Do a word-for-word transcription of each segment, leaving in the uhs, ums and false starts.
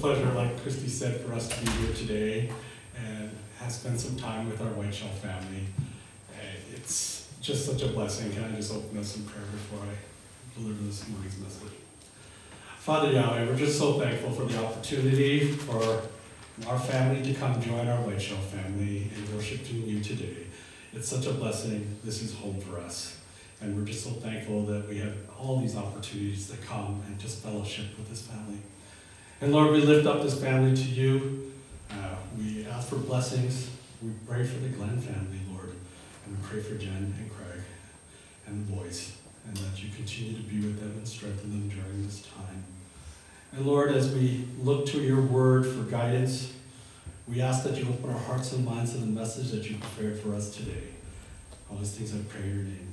pleasure, like Christy said, for us to be here today and have spent some time with our Whiteshell family. And it's just such a blessing. Can I just open us in prayer before I deliver this morning's message? Father Yahweh, we're just so thankful for the opportunity for our family to come join our Whiteshell family and worshiping you today. It's such a blessing. This is home for us. And we're just so thankful that we have all these opportunities to come and just fellowship with this family. And Lord, we lift up this family to you. Uh, we ask for blessings. We pray for the Glenn family, Lord. And we pray for Jen and Craig and the boys. And that you continue to be with them and strengthen them during this time. And Lord, as we look to your word for guidance, we ask that you open our hearts and minds to the message that you prepared for us today. All these things I pray in your name.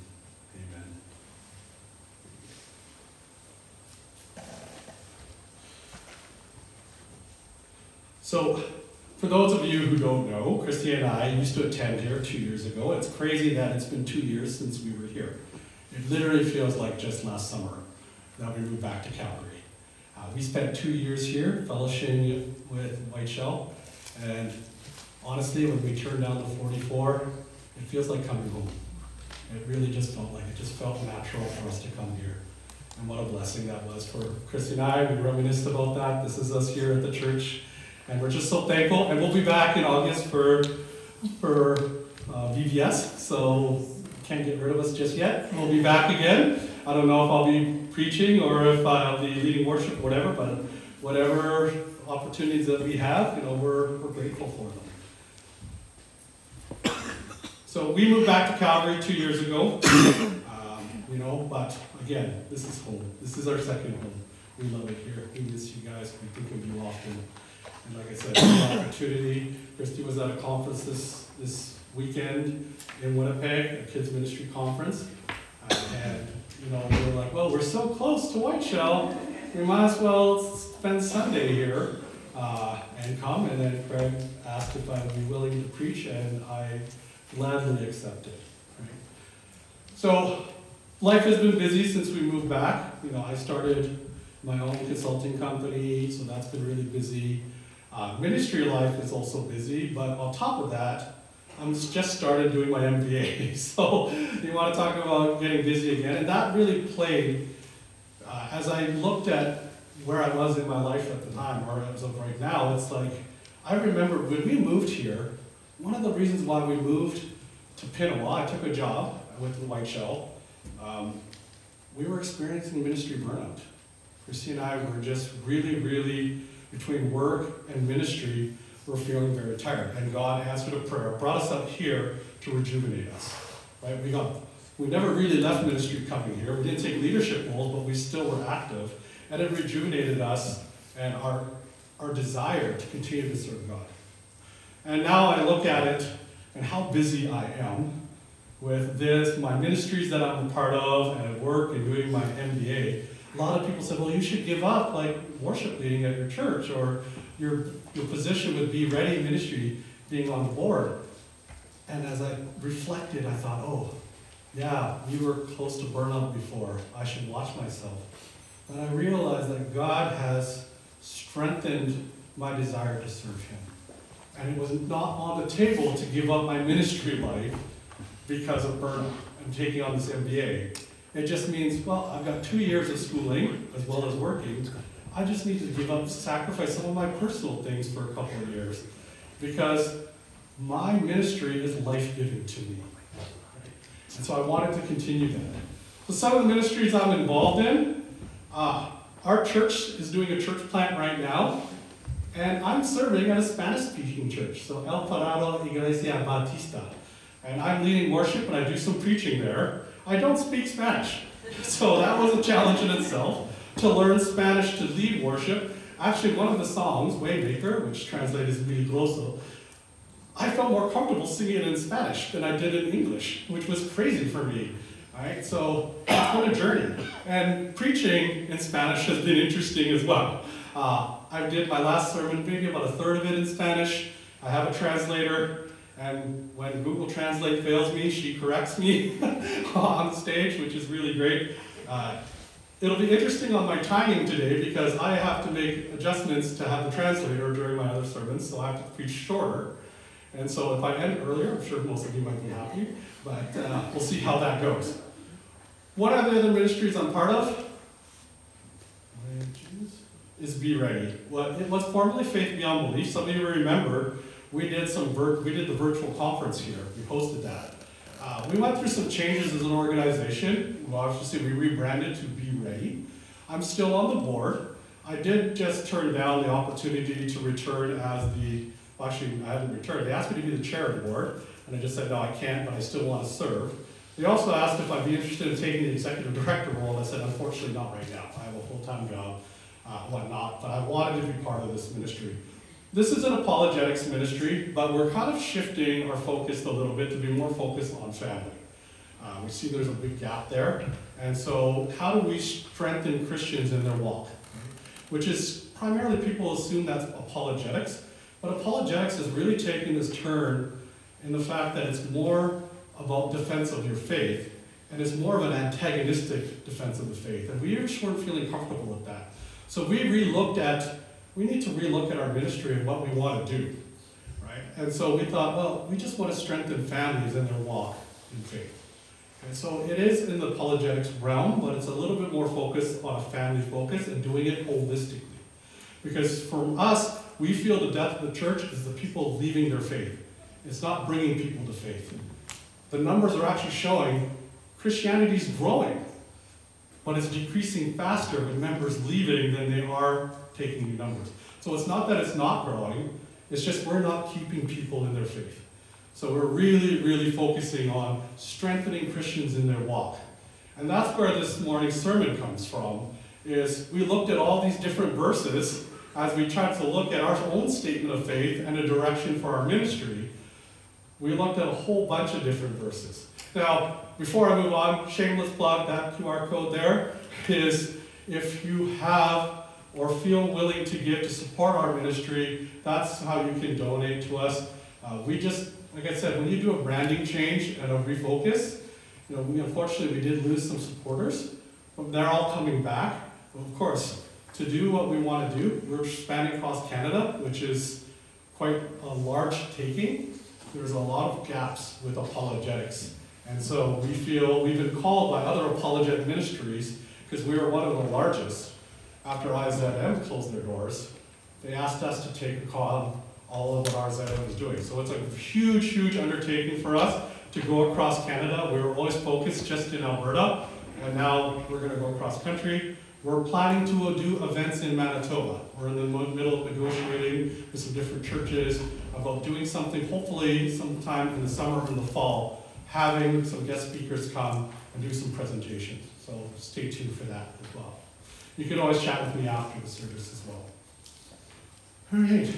So, for those of you who don't know, Christy and I used to attend here two years ago. It's crazy that it's been two years since we were here. It literally feels like just last summer that we moved back to Calgary. Uh, we spent two years here fellowshipping with Whiteshell, and honestly, when we turned down the forty-four, it feels like coming home. It really just felt like it just felt natural for us to come here. And what a blessing that was for Christy and I. We reminisced about that. This is us here at the church. And we're just so thankful, and we'll be back in August for for uh, V V S, so can't get rid of us just yet. We'll be back again. I don't know if I'll be preaching or if I'll be leading worship or whatever, but whatever opportunities that we have, you know, we're, we're grateful for them. So we moved back to Calgary two years ago, um, you know, but again, this is home. This is our second home. We love it here. We miss you guys. We think of you often. And like I said, an opportunity. Christy was at a conference this this weekend in Winnipeg, a kids ministry conference, uh, and you know we were like, well, we're so close to Whiteshell, we might as well spend Sunday here uh, and come. And then Craig asked if I would be willing to preach, and I gladly accepted. Right? So life has been busy since we moved back. You know, I started my own consulting company, so that's been really busy. Uh, ministry life is also busy, but on top of that, I'm just started doing my M B A. So you want to talk about getting busy again, and that really played uh, as I looked at where I was in my life at the time, or as of right now. It's like I remember when we moved here. One of the reasons why we moved to Pinawa, I took a job with the Whiteshell. Um, we were experiencing ministry burnout. Christy and I were just really, really, between work and ministry, we're feeling very tired. And God answered a prayer, brought us up here to rejuvenate us. Right? We got, we never really left ministry coming here. We didn't take leadership roles, but we still were active. And it rejuvenated us and our, our desire to continue to serve God. And now I look at it and how busy I am with this, my ministries that I'm a part of, and at work and doing my M B A. A lot of people said, well, you should give up like worship leading at your church, or your, your position would be ready ministry being on the board. And as I reflected, I thought, oh, yeah, we were close to burnout before. I should watch myself. And I realized that God has strengthened my desire to serve him. And it was not on the table to give up my ministry life because of burnout and taking on this M B A. It just means, well, I've got two years of schooling as well as working. I just need to give up, sacrifice some of my personal things for a couple of years because my ministry is life-giving to me. And so I wanted to continue that. So some of the ministries I'm involved in, uh, our church is doing a church plant right now, and I'm serving at a Spanish-speaking church, so El Parado Iglesia Bautista. And I'm leading worship, and I do some preaching there. I don't speak Spanish, so that was a challenge in itself, to learn Spanish to lead worship. Actually, one of the songs, Waymaker, which translated as Milagroso, I felt more comfortable singing it in Spanish than I did in English, which was crazy for me. Right? So it's been a journey. And preaching in Spanish has been interesting as well. Uh, I did my last sermon, maybe about a third of it in Spanish. I have a translator. And when Google Translate fails me, she corrects me on stage, which is really great. Uh, It'll be interesting on my timing today because I have to make adjustments to have the translator during my other sermons, so I have to preach shorter. And so if I end earlier, I'm sure most of you might be happy, but uh, we'll see how that goes. One of the other ministries I'm part of is Be Ready. Well, it was formerly Faith Beyond Belief. Some of you remember we did some vir- we did the virtual conference here. We hosted that. Uh, we went through some changes as an organization. Well, obviously, we rebranded to Be Ready. I'm still on the board. I did just turn down the opportunity to return as the, well, actually, I haven't returned. They asked me to be the chair of the board, and I just said, no, I can't, but I still want to serve. They also asked if I'd be interested in taking the executive director role, and I said, unfortunately, not right now. I have a full-time job, uh, whatnot, but I wanted to be part of this ministry. This is an apologetics ministry, but we're kind of shifting our focus a little bit to be more focused on family. Uh, we see there's a big gap there, and so how do we strengthen Christians in their walk? Which is primarily, people assume that's apologetics, but apologetics is really taking this turn in the fact that it's more about defense of your faith, and it's more of an antagonistic defense of the faith, and we just weren't feeling comfortable with that. So we re-looked at we need to relook at our ministry and what we want to do, right? And so we thought, well, we just want to strengthen families in their walk in faith. And so it is in the apologetics realm, but it's a little bit more focused on a family focus and doing it holistically. Because for us, we feel the death of the church is the people leaving their faith. It's not bringing people to faith. The numbers are actually showing Christianity is growing, but it's decreasing faster with members leaving than they are taking new numbers. So it's not that it's not growing, it's just we're not keeping people in their faith. So we're really, really focusing on strengthening Christians in their walk. And that's where this morning's sermon comes from, is we looked at all these different verses as we tried to look at our own statement of faith and a direction for our ministry. We looked at a whole bunch of different verses. Now, before I move on, shameless plug, that Q R code there is if you have or feel willing to give to support our ministry, that's how you can donate to us. Uh, we just, like I said, when you do a branding change and a refocus, you know, we unfortunately we did lose some supporters, but they're all coming back. But of course, to do what we want to do, we're spanning across Canada, which is quite a large taking. There's a lot of gaps with apologetics. And so we feel we've been called by other apologetic ministries, because we are one of the largest. After I Z M closed their doors, they asked us to take on all of what R Z M was doing. So it's a huge, huge undertaking for us to go across Canada. We were always focused just in Alberta, and now we're going to go across country. We're planning to do events in Manitoba. We're in the middle of negotiating with some different churches about doing something, hopefully sometime in the summer or in the fall, having some guest speakers come and do some presentations. So stay tuned for that as well. You can always chat with me after the service as well. All right.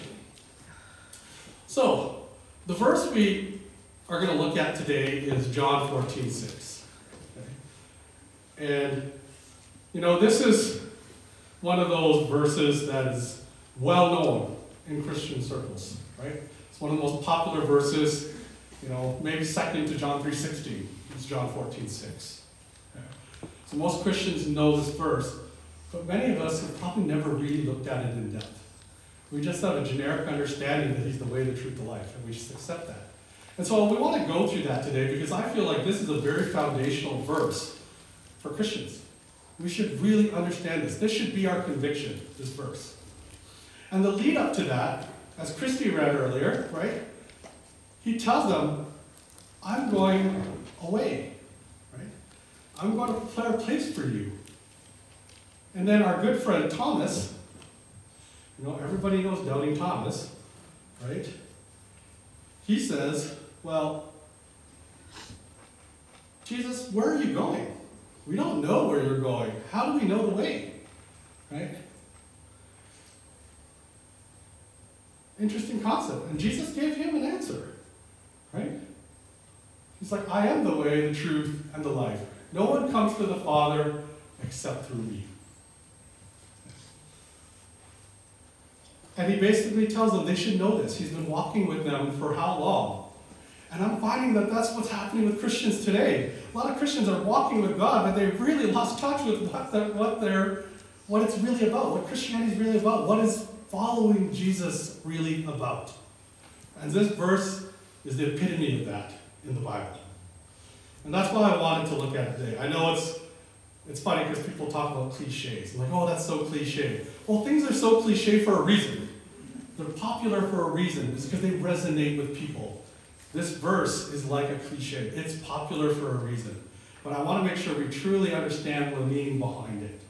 So, the verse we are going to look at today is John fourteen six. Okay? And, you know, this is one of those verses that is well known in Christian circles, right? It's one of the most popular verses, you know, maybe second to John three sixteen. It's John fourteen six. Okay? So most Christians know this verse. But many of us have probably never really looked at it in depth. We just have a generic understanding that he's the way, the truth, the life, and we just accept that. And so we want to go through that today because I feel like this is a very foundational verse for Christians. We should really understand this. This should be our conviction, this verse. And the lead up to that, as Christy read earlier, right? He tells them, I'm going away, right? I'm going to prepare a place for you. And then our good friend Thomas, you know, everybody knows Doubting Thomas, right? He says, well, Jesus, where are you going? We don't know where you're going. How do we know the way? Right? Interesting concept. And Jesus gave him an answer, right? He's like, I am the way, the truth, and the life. No one comes to the Father except through me. And he basically tells them they should know this. He's been walking with them for how long? And I'm finding that that's what's happening with Christians today. A lot of Christians are walking with God, but they've really lost touch with what, the, what, they're, what it's really about, what Christianity is really about, what is following Jesus really about. And this verse is the epitome of that in the Bible. And that's why I wanted to look at it today. I know it's it's funny because people talk about cliches. I'm like, oh, that's so cliche. Well, things are so cliche for a reason. They're popular for a reason. It's because they resonate with people. This verse is like a cliche. It's popular for a reason. But I want to make sure we truly understand the meaning behind it.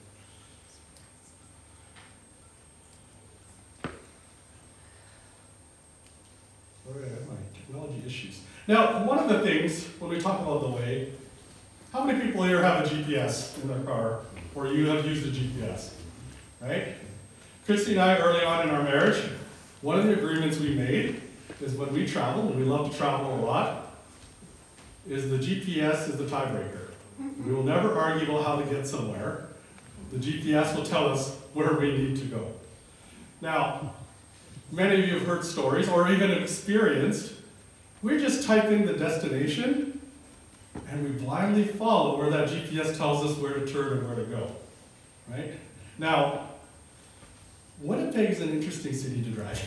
Where are my technology issues? Now, one of the things, when we talk about the way, how many people here have a G P S in their car, or you have used a G P S, right? Christy and I, early on in our marriage, one of the agreements we made is when we travel, and we love to travel a lot, is the G P S is the tiebreaker. We will never argue about how to get somewhere. The G P S will tell us where we need to go. Now, many of you have heard stories, or even experienced, we just type in the destination, and we blindly follow where that G P S tells us where to turn and where to go, right? Now, Winnipeg is an interesting city to drive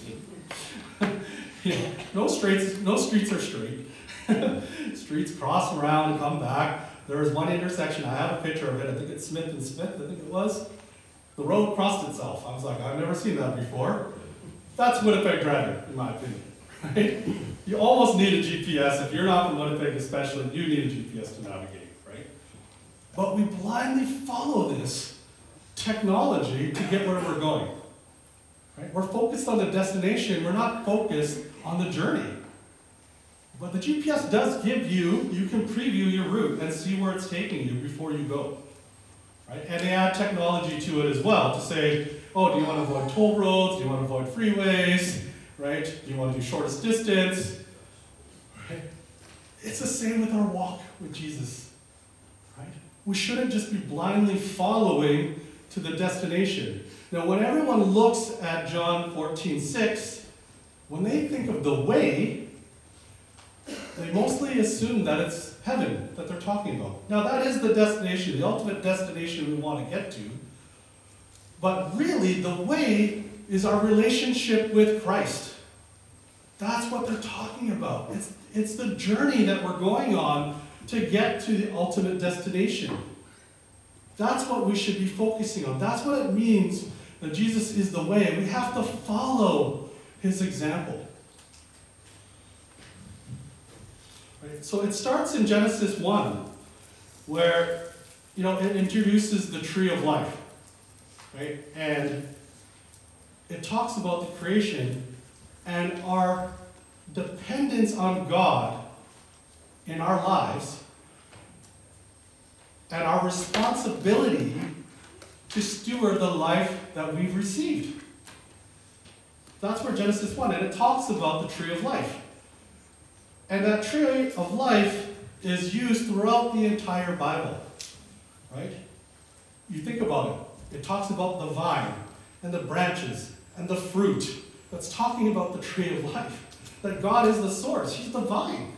in. You know, no streets, no streets are straight. Streets cross around and come back. There is one intersection, I have a picture of it, I think it's Smith and Smith, I think it was. The road crossed itself. I was like, I've never seen that before. That's Winnipeg driving, in my opinion, right? You almost need a G P S. If you're not from Winnipeg especially, you need a G P S to navigate, right? But we blindly follow this technology to get where we're going, right? We're focused on the destination. We're not focused on the journey. But the G P S does give you, you can preview your route and see where it's taking you before you go, right? And they add technology to it as well to say, oh, do you want to avoid toll roads? Do you want to avoid freeways? Right? Do you want to do shortest distance? Right? It's the same with our walk with Jesus. Right? We shouldn't just be blindly following to the destination. Now, when everyone looks at John fourteen six, when they think of the way, they mostly assume that it's heaven that they're talking about. Now, that is the destination, the ultimate destination we want to get to. But really, the way is our relationship with Christ. That's what they're talking about. It's, it's the journey that we're going on to get to the ultimate destination. That's what we should be focusing on. That's what it means that Jesus is the way. We have to follow his example. Right? So it starts in Genesis one, where, you know, it introduces the tree of life. Right? And it talks about the creation and our dependence on God in our lives and our responsibility to steward the life that we've received. That's where Genesis one, and it talks about the tree of life. And that tree of life is used throughout the entire Bible. Right? You think about it. It talks about the vine and the branches and the fruit. That's talking about the tree of life. That God is the source. He's the vine.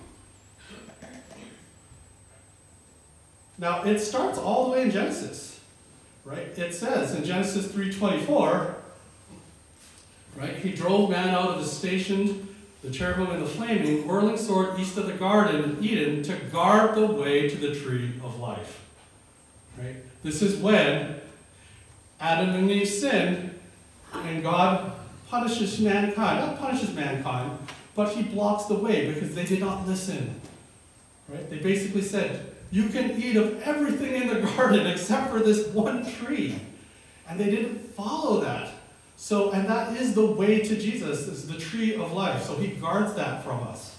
Now, it starts all the way in Genesis. Right? It says in Genesis three twenty-four, right? He drove man out of the station, the cherubim and the flaming, whirling sword east of the garden in Eden to guard the way to the tree of life. Right? This is when Adam and Eve sinned, and God punishes mankind. Not punishes mankind, but he blocks the way because they did not listen. Right? They basically said, you can eat of everything in the garden except for this one tree. And they didn't follow that. So, and that is the way to Jesus, is the tree of life. So he guards that from us.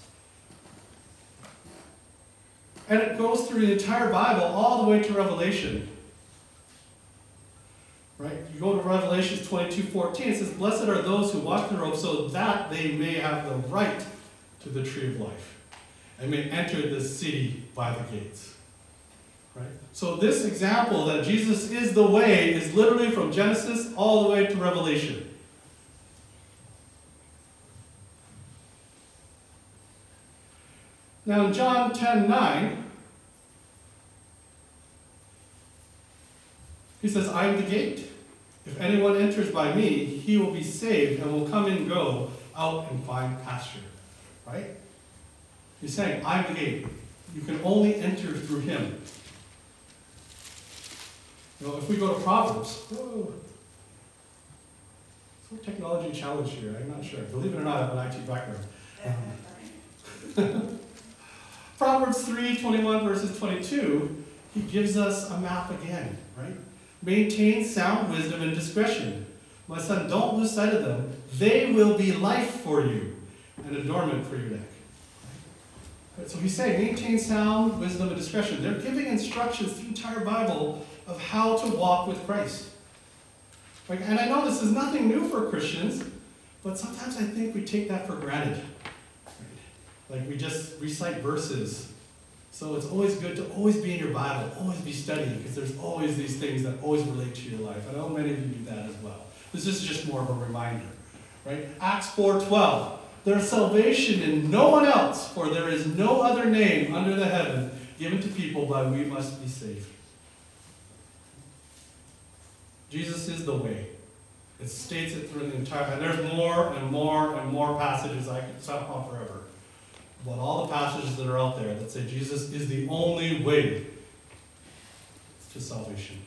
And it goes through the entire Bible all the way to Revelation. Right? You go to Revelation twenty-two fourteen, it says, blessed are those who wash their robes so that they may have the right to the tree of life and may enter the city by the gates. Right? So this example that Jesus is the way is literally from Genesis all the way to Revelation. Now in John ten nine, he says, I am the gate. If anyone enters by me, he will be saved and will come and go out and find pasture. Right? He's saying, I'm the gate. You can only enter through him. You know, if we go to Proverbs, oh, some technology challenge here, I'm not sure. Believe it or not, I have an I T background. Um, Proverbs three twenty-one verses twenty-two, he gives us a map again, right? Maintain sound wisdom and discretion. My son, don't lose sight of them. They will be life for you, an adornment for your neck. Right? So he's saying, maintain sound wisdom and discretion. They're giving instructions through the entire Bible of how to walk with Christ. Right? And I know this is nothing new for Christians, but sometimes I think we take that for granted. Right? Like we just recite verses. So it's always good to always be in your Bible, always be studying, because there's always these things that always relate to your life. I know many of you do that as well. This is just more of a reminder. Right? Acts four twelve. There is salvation in no one else, for there is no other name under the heaven given to people by we must be saved. Jesus is the way. It states it through the entire, and there's more and more and more passages I could talk about forever. About all the passages that are out there that say Jesus is the only way to salvation.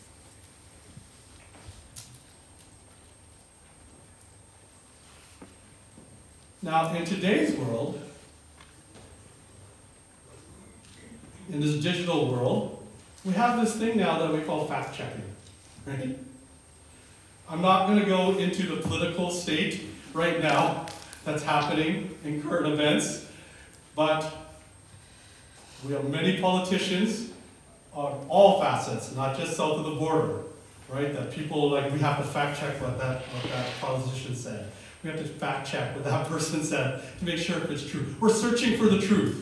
Now, in today's world, in this digital world, we have this thing now that we call fact-checking. Right? I'm not going to go into the political state right now that's happening in current events, but we have many politicians on all facets, not just south of the border, right? That people like, we have to fact check what that, what that politician said. We have to fact check what that person said to make sure if it's true. We're searching for the truth.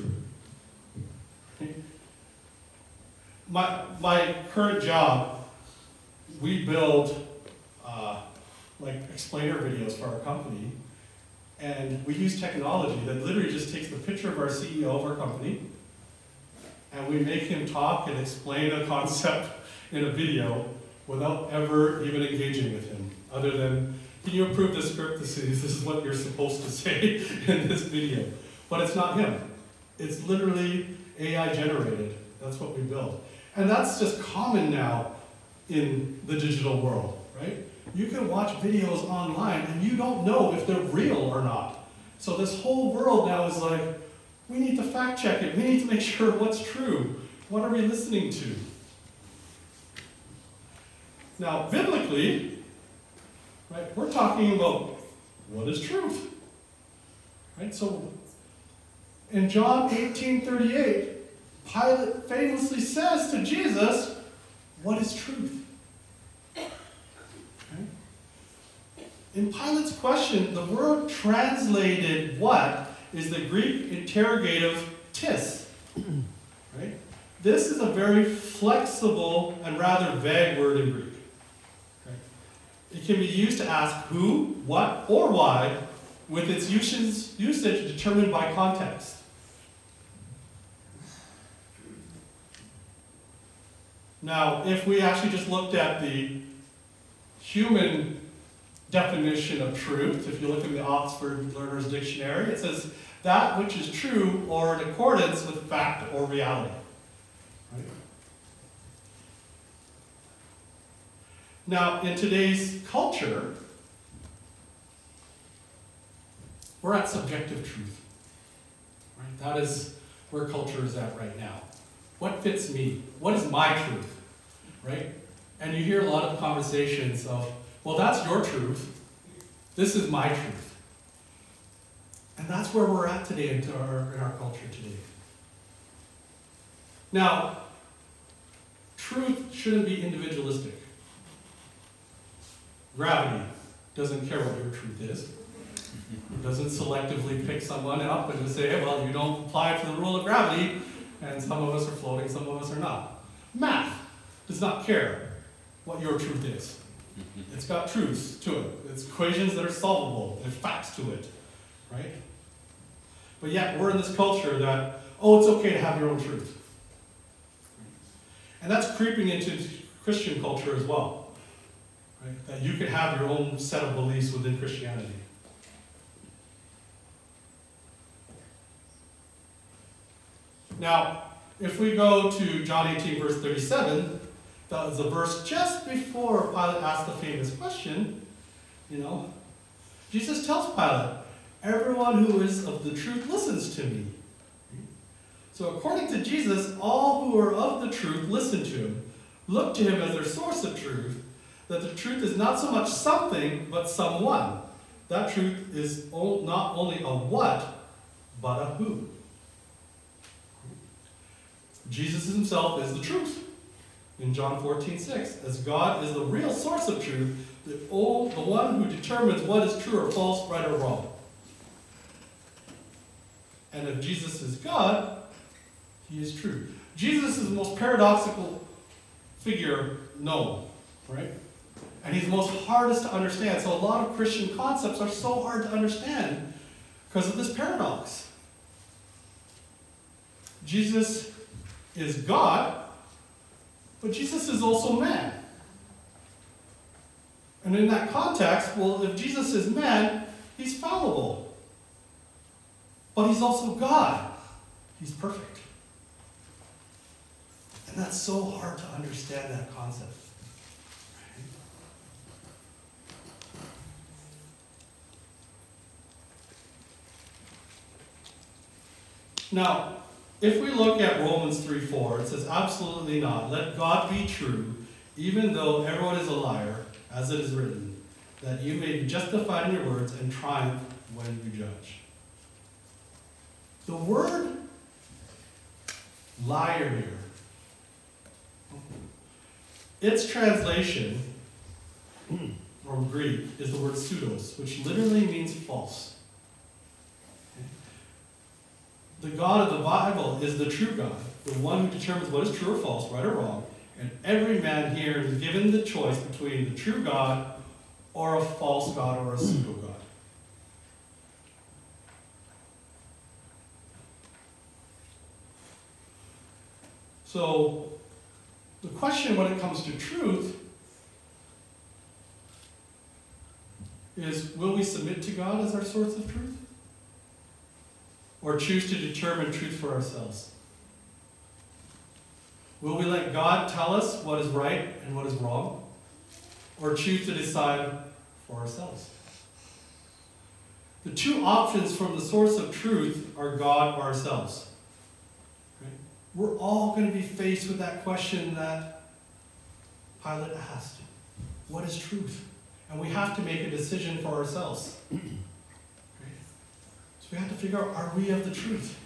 My, my current job, we build uh, like explainer videos for our company, and we use technology that literally just takes the picture of our C E O of our company, and we make him talk and explain a concept in a video without ever even engaging with him, other than, can you approve the script? This is, this is what you're supposed to say in this video. But it's not him. It's literally A I generated. That's what we build. And that's just common now in the digital world, right? You can watch videos online and you don't know if they're real or not. So this whole world now is like, we need to fact check it. We need to make sure what's true. What are we listening to? Now, biblically, right, we're talking about what is truth. Right? So in John eighteen thirty-eight, Pilate famously says to Jesus, what is truth? Okay. In Pilate's question, the word translated what is the Greek interrogative tis. Right? This is a very flexible and rather vague word in Greek. Okay. It can be used to ask who, what, or why, with its usage, usage determined by context. Now, if we actually just looked at the human definition of truth, if you look in the Oxford Learner's Dictionary, it says that which is true or in accordance with fact or reality. Right? Now, in today's culture, we're at subjective truth. Right? That is where culture is at right now. What fits me? What is my truth? Right? And you hear a lot of conversations of, well, that's your truth. This is my truth. And that's where we're at today in our, in our culture today. Now, truth shouldn't be individualistic. Gravity doesn't care what your truth is. It doesn't selectively pick someone up and just say, hey, well, you don't apply to the rule of gravity, and some of us are floating, some of us are not. Math does not care what your truth is. It's got truths to it. It's equations that are solvable. There's facts to it, right? But yet we're in this culture that oh, it's okay to have your own truth. And that's creeping into Christian culture as well. Right? That you can have your own set of beliefs within Christianity. Now, if we go to John eighteen, verse thirty-seven, that was the verse just before Pilate asked the famous question, you know, Jesus tells Pilate, everyone who is of the truth listens to me. So according to Jesus, all who are of the truth listen to him, look to him as their source of truth, that the truth is not so much something, but someone. That truth is not only a what, but a who. Jesus himself is the truth. In John fourteen, six, as God is the real source of truth, the, old, the one who determines what is true or false, right or wrong. And if Jesus is God, he is true. Jesus is the most paradoxical figure known, right? And he's the most hardest to understand. So a lot of Christian concepts are so hard to understand because of this paradox. Jesus is God, but Jesus is also man. And in that context, well, if Jesus is man, he's fallible. But he's also God. He's perfect. And that's so hard to understand, that concept. Now, if we look at Romans three four, it says, absolutely not. Let God be true, even though everyone is a liar, as it is written, that you may be justified in your words and triumph when you judge. The word liar here, its translation from Greek is the word pseudos, which literally means false. The God of the Bible is the true God, the one who determines what is true or false, right or wrong, and every man here is given the choice between the true God or a false God or a pseudo-God. So, the question when it comes to truth is, will we submit to God as our source of truth? Or choose to determine truth for ourselves? Will we let God tell us what is right and what is wrong? Or choose to decide for ourselves? The two options from the source of truth are God or ourselves. Right? We're all going to be faced with that question that Pilate asked. What is truth? And we have to make a decision for ourselves. So we have to figure out, are we of the truth?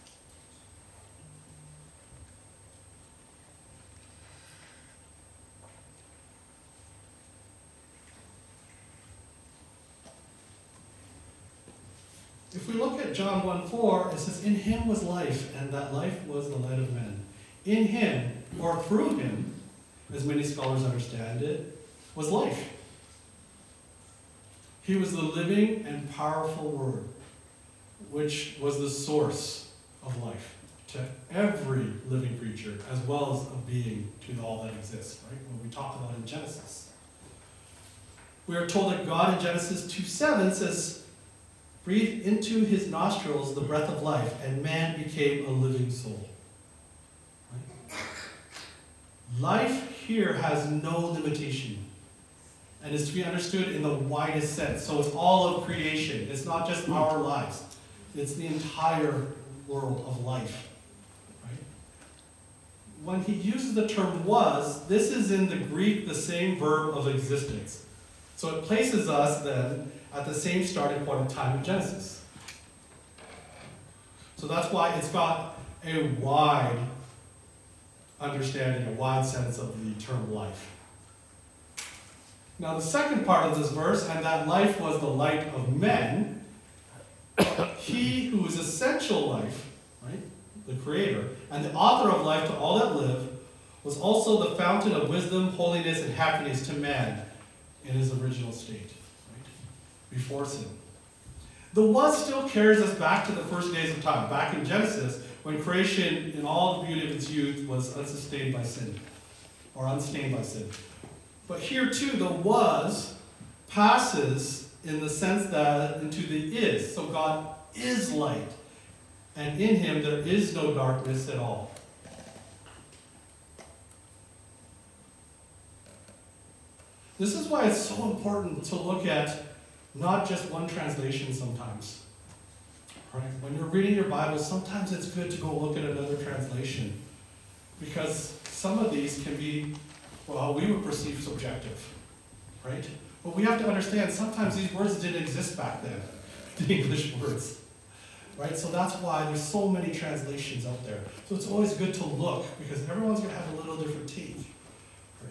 If we look at John one four, it says, in him was life, and that life was the light of men. In him, or through him, as many scholars understand it, was life. He was the living and powerful Word, which was the source of life to every living creature, as well as of being to all that exists, right? What we talked about in Genesis. We are told that God in Genesis two seven says, breathed into his nostrils the breath of life, and man became a living soul. Right? Life here has no limitation, and is to be understood in the widest sense. So it's all of creation. It's not just our lives. It's the entire world of life. Right? When he uses the term was, this is in the Greek the same verb of existence. So it places us then at the same starting point of time in Genesis. So that's why it's got a wide understanding, a wide sense of the term life. Now the second part of this verse, and that life was the light of men, he who is essential life, right, the creator, and the author of life to all that live, was also the fountain of wisdom, holiness, and happiness to man in his original state, right, before sin. The was still carries us back to the first days of time, back in Genesis, when creation in all the beauty of its youth was unsustained by sin, or unstained by sin. But here too, the was passes in the sense that into the is. So God is light, and in him there is no darkness at all. This is why it's so important to look at not just one translation sometimes. Right? When you're reading your Bible, sometimes it's good to go look at another translation, because some of these can be, well, how we would perceive subjective, right? But we have to understand sometimes these words didn't exist back then, the English words, right? So that's why there's so many translations out there. So it's always good to look, because everyone's going to have a little different take. Right?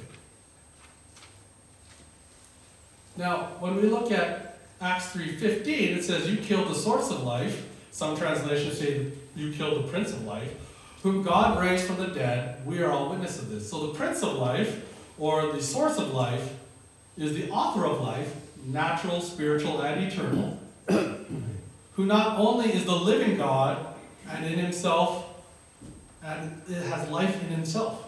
Now, when we look at Acts three fifteen, it says, you killed the source of life. Some translations say, you killed the Prince of Life, whom God raised from the dead. We are all witnesses of this. So the Prince of Life, or the source of life, is the author of life, natural, spiritual, and eternal, who not only is the living God, and in himself, and it has life in himself,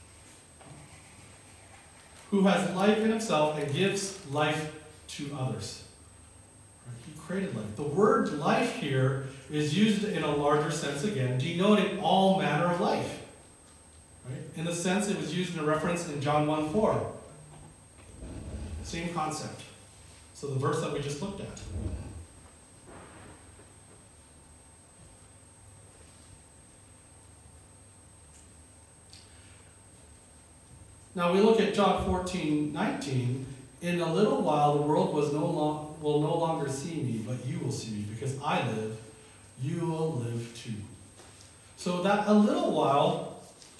who has life in himself and gives life to others. He created life. The word life here is used in a larger sense again, denoting all manner of life. Right? In the sense it was used in a reference in John one four. Same concept. So the verse that we just looked at. Now we look at John fourteen nineteen. In a little while the world was no long, will no longer see me, but you will see me. Because I live, you will live too. So that a little while,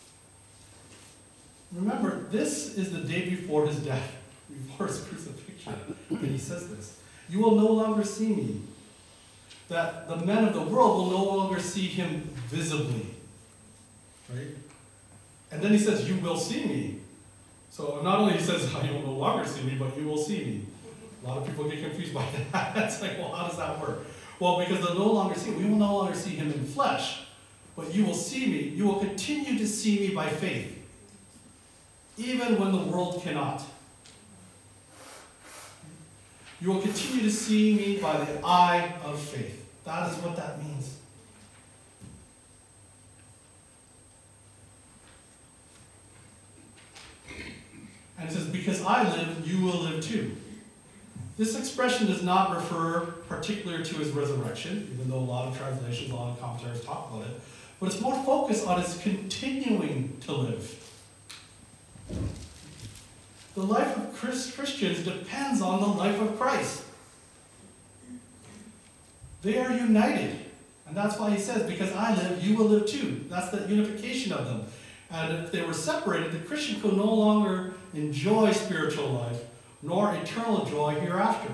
remember, this is the day before his death, before his crucifixion. And he says this. You will no longer see me. That the men of the world will no longer see him visibly. Right? And then he says, you will see me. So not only he says, you will no longer see me, but you will see me. A lot of people get confused by that. It's like, well, how does that work? Well, because they'll no longer see, we will no longer see him in flesh, but you will see me. You will continue to see me by faith, even when the world cannot. You will continue to see me by the eye of faith. That is what that means. And it says, because I live, you will live too. This expression does not refer particularly to his resurrection, even though a lot of translations, a lot of commentaries talk about it, but it's more focused on his continuing to live. The life of Christians depends on the life of Christ. They are united. And that's why he says, because I live, you will live too. That's the unification of them. And if they were separated, the Christian could no longer enjoy spiritual life, nor eternal joy hereafter.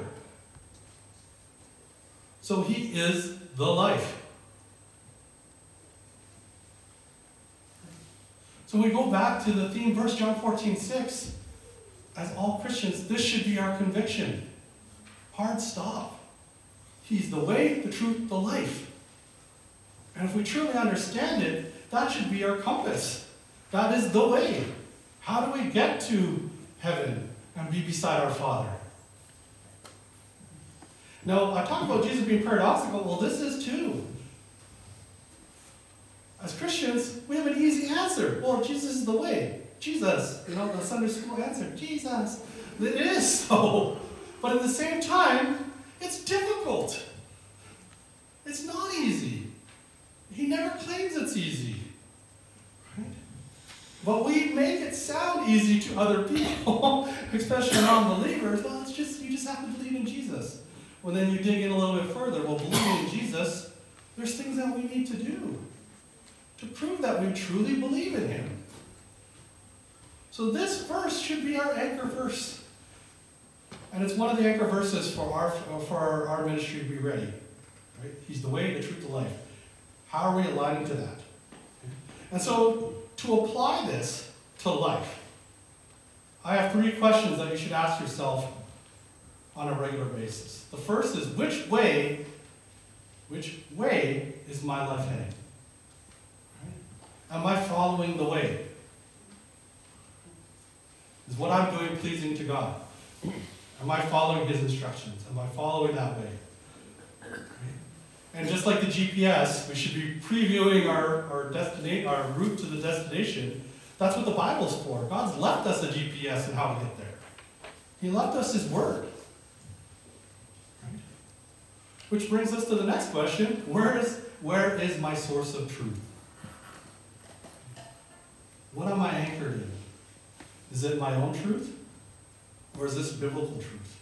So he is the life. So we go back to the theme verse, John fourteen six. As all Christians, this should be our conviction. Hard stop. He's the way, the truth, the life. And if we truly understand it, that should be our compass. That is the way. How do we get to heaven and be beside our Father? Now, I talk about Jesus being paradoxical. Well, this is too. As Christians, we have an easy answer. Well, Jesus is the way. Jesus, you know, the Sunday school answer, Jesus. It is so. But at the same time, it's difficult. It's not easy. He never claims it's easy. Right? But we make it sound easy to other people, especially non-believers. Well, it's just, you just have to believe in Jesus. Well, then you dig in a little bit further. Well, believing in Jesus, there's things that we need to do to prove that we truly believe in him. So this verse should be our anchor verse. And it's one of the anchor verses for our, for our, our ministry to be ready. Right? He's the way, the truth, the life. How are we aligning to that? And so, to apply this to life, I have three questions that you should ask yourself on a regular basis. The first is, which way, which way is my life heading? Am I following the way? Is what I'm doing pleasing to God? Am I following his instructions? Am I following that way? And just like the G P S, we should be previewing our, our, destina- our route to the destination. That's what the Bible's for. God's left us a G P S and how to get there. He left us his word. Right? Which brings us to the next question. Where is, where is my source of truth? What am I anchored in? Is it my own truth? Or is this biblical truth?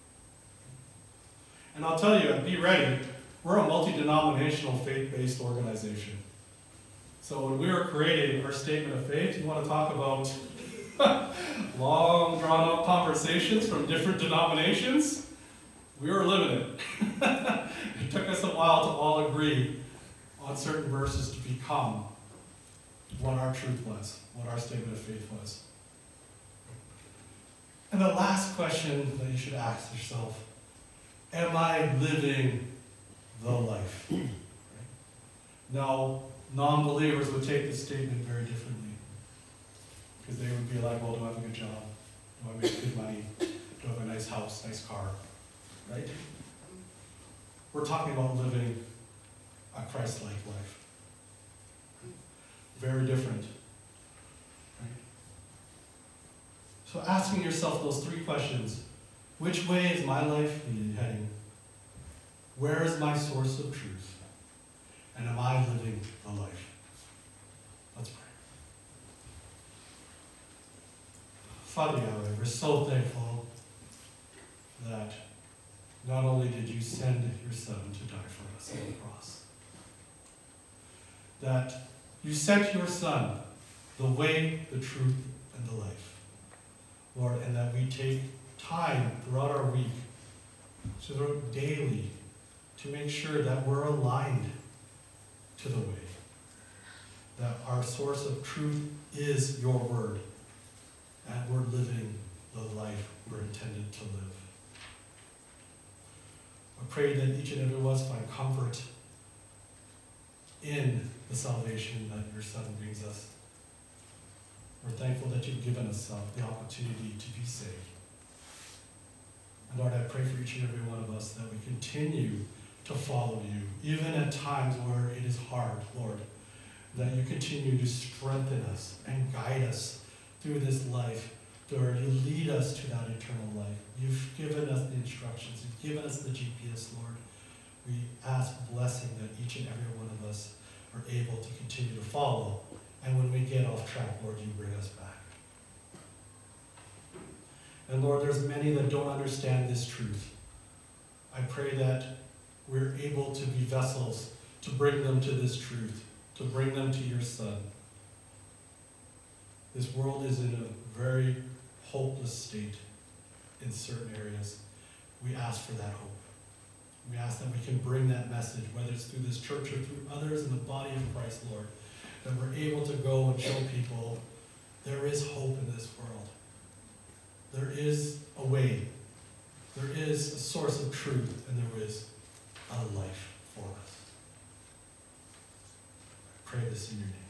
And I'll tell you, be ready, we're a multi-denominational faith-based organization. So when we were creating our statement of faith, you want to talk about long, drawn-out conversations from different denominations? We were living it. It took us a while to all agree on certain verses to become what our truth was, what our statement of faith was. And the last question that you should ask yourself, am I living the life? Right? Now, non-believers would take this statement very differently. Because they would be like, well, do I have a good job? Do I make good money? Do I have a nice house, nice car? Right? We're talking about living a Christ-like life. Very different. Right? So asking yourself those three questions. Which way is my life heading? Where is my source of truth? And am I living the life? Let's pray. Father Yahweh, we're so thankful that not only did you send your Son to die for us on the cross, that you sent your Son, the way, the truth, and the life, Lord, and that we take time throughout our week, so daily, to make sure that we're aligned to the way, that our source of truth is your word, and we're living the life we're intended to live. I pray that each and every one of us find comfort in the salvation that your Son brings us. We're thankful that you've given us uh, the opportunity to be saved. And Lord, I pray for each and every one of us that we continue to follow you, even at times where it is hard, Lord, that you continue to strengthen us and guide us through this life, Lord. You lead us to that eternal life. You've given us the instructions. You've given us the G P S, Lord. We ask blessing that each and every one of us are able to continue to follow. And when we get off track, Lord, you bring us back. And Lord, there's many that don't understand this truth. I pray that we're able to be vessels to bring them to this truth, to bring them to your Son. This world is in a very hopeless state in certain areas. We ask for that hope. We ask that we can bring that message, whether it's through this church or through others in the body of Christ, Lord, that we're able to go and show people there is hope in this world. There is a way. There is a source of truth, and there is a life for us. I pray this in your name.